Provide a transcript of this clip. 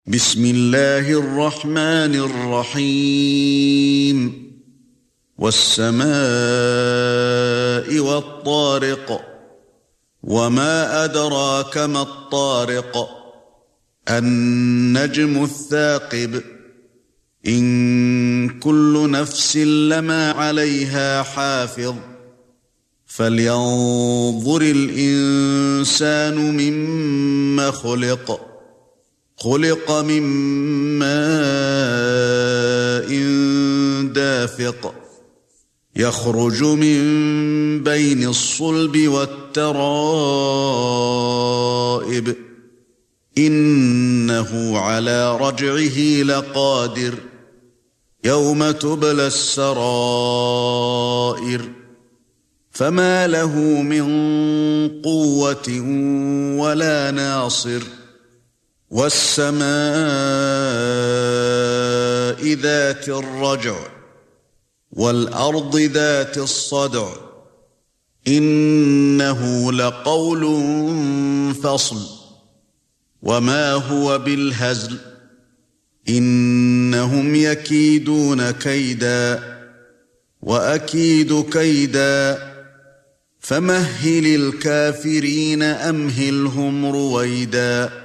بسم الله الرحمن الرحيم والسماء والطارق وما أدراك ما الطارق النجم الثاقب إن كل نفس لما عليها حافظ فلينظر الإنسان مما خلق من ماء دافق يخرج من بين الصلب والترائب إنه على رجعه لقادر يوم تبلى السرائر فما له من قوة ولا ناصر والسماء ذات الرجع والأرض ذات الصدع إنه لقول فصل وما هو بالهزل إنهم يكيدون كيدا وأكيد كيدا فمهل الكافرين أمهلهم رويدا